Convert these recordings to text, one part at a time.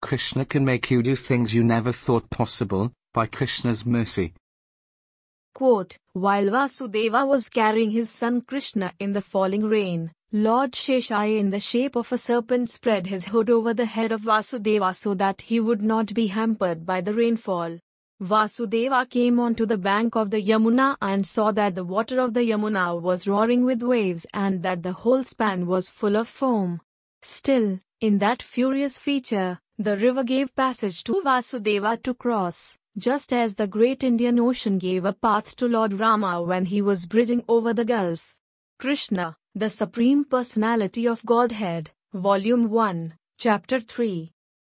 Krishna can make you do things you never thought possible, by Krishna's mercy. Quote, while Vasudeva was carrying his son Krishna in the falling rain, Lord Sheshaya in the shape of a serpent spread his hood over the head of Vasudeva so that he would not be hampered by the rainfall. Vasudeva came onto the bank of the Yamuna and saw that the water of the Yamuna was roaring with waves and that the whole span was full of foam. Still, in that furious feature, the river gave passage to Vasudeva to cross, just as the great Indian Ocean gave a path to Lord Rama when he was bridging over the gulf. Krishna, the Supreme Personality of Godhead, Volume 1, Chapter 3.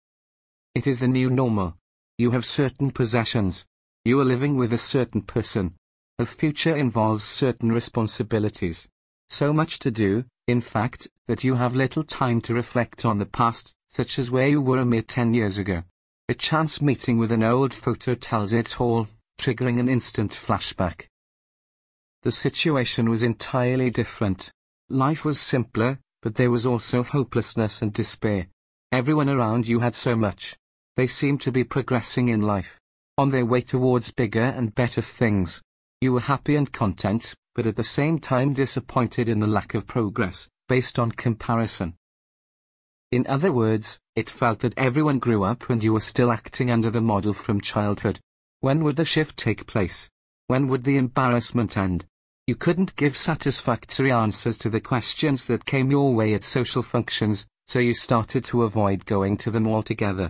It is the new normal. You have certain possessions. You are living with a certain person. The future involves certain responsibilities. So much to do, in fact, that you have little time to reflect on the past, such as where you were a mere 10 years ago. A chance meeting with an old photo tells it all, triggering an instant flashback. The situation was entirely different. Life was simpler, but there was also hopelessness and despair. Everyone around you had so much. They seemed to be progressing in life, on their way towards bigger and better things. You were happy and content, but at the same time disappointed in the lack of progress, based on comparison. In other words, it felt that everyone grew up and you were still acting under the model from childhood. When would the shift take place? When would the embarrassment end? You couldn't give satisfactory answers to the questions that came your way at social functions, so you started to avoid going to them altogether.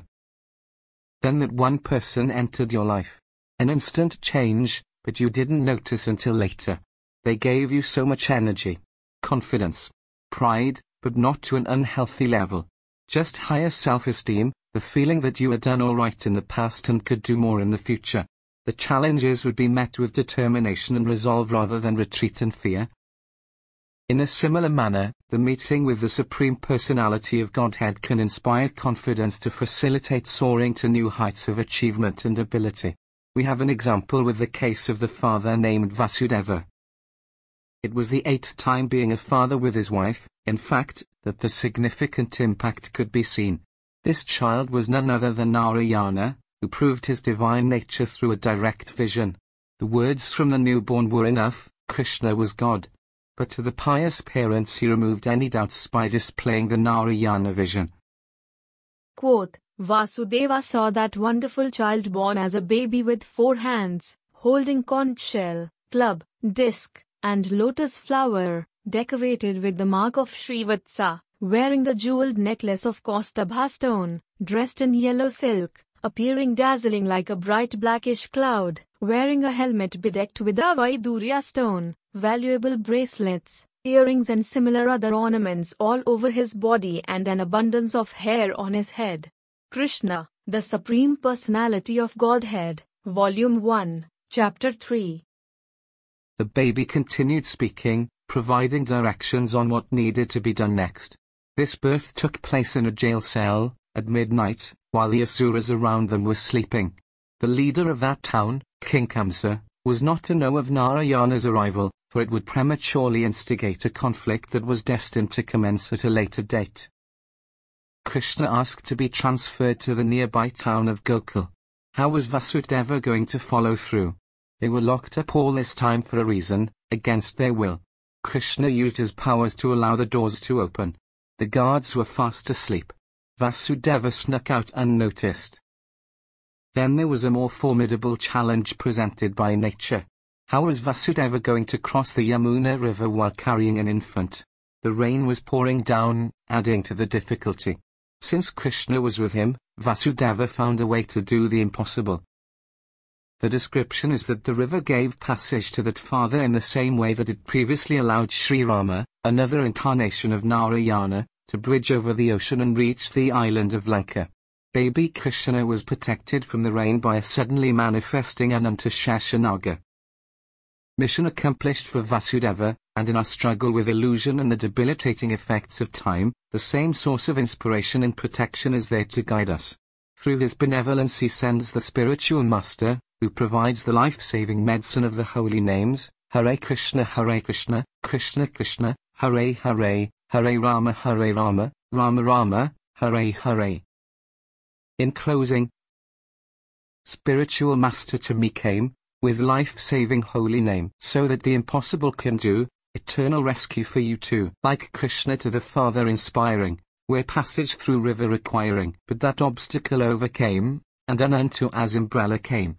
Then that one person entered your life. An instant change, but you didn't notice until later. They gave you so much energy, confidence, pride, but not to an unhealthy level. Just higher self-esteem, the feeling that you had done all right in the past and could do more in the future. The challenges would be met with determination and resolve rather than retreat and fear. In a similar manner, the meeting with the Supreme Personality of Godhead can inspire confidence to facilitate soaring to new heights of achievement and ability. We have an example with the case of the father named Vasudeva. It was the 8th time being a father with his wife, in fact, that the significant impact could be seen. This child was none other than Narayana, who proved his divine nature through a direct vision. The words from the newborn were enough, Krishna was God. But to the pious parents he removed any doubts by displaying the Narayana vision. Quote, Vasudeva saw that wonderful child born as a baby with 4 hands, holding conch shell, club, disc, and lotus flower, decorated with the mark of Srivatsa, wearing the jeweled necklace of Kaustubha stone, dressed in yellow silk, appearing dazzling like a bright blackish cloud, wearing a helmet bedecked with a Vaidurya stone, valuable bracelets, earrings and similar other ornaments all over his body and an abundance of hair on his head. Krishna, the Supreme Personality of Godhead, Volume 1, Chapter 3. The baby continued speaking, providing directions on what needed to be done next. This birth took place in a jail cell, at midnight, while the asuras around them were sleeping. The leader of that town, King Kamsa, was not to know of Narayana's arrival, for it would prematurely instigate a conflict that was destined to commence at a later date. Krishna asked to be transferred to the nearby town of Gokul. How was Vasudeva going to follow through? They were locked up all this time for a reason, against their will. Krishna used his powers to allow the doors to open. The guards were fast asleep. Vasudeva snuck out unnoticed. Then there was a more formidable challenge presented by nature. How was Vasudeva going to cross the Yamuna river while carrying an infant? The rain was pouring down, adding to the difficulty. Since Krishna was with him, Vasudeva found a way to do the impossible. The description is that the river gave passage to that father in the same way that it previously allowed Sri Rama, another incarnation of Narayana, to bridge over the ocean and reach the island of Lanka. Baby Krishna was protected from the rain by a suddenly manifesting Ananta Sheshanaga. Mission accomplished for Vasudeva, and in our struggle with illusion and the debilitating effects of time, the same source of inspiration and protection is there to guide us. Through his benevolence he sends the spiritual master, who provides the life-saving medicine of the holy names, Hare Krishna, Krishna Krishna, Hare Hare, Hare Rama, Rama Rama, Hare Hare. In closing, spiritual master to me came, with life-saving holy name, so that the impossible can do, eternal rescue for you too. Like Krishna to the Father inspiring, where passage through river requiring, but that obstacle overcame, and unto as umbrella came.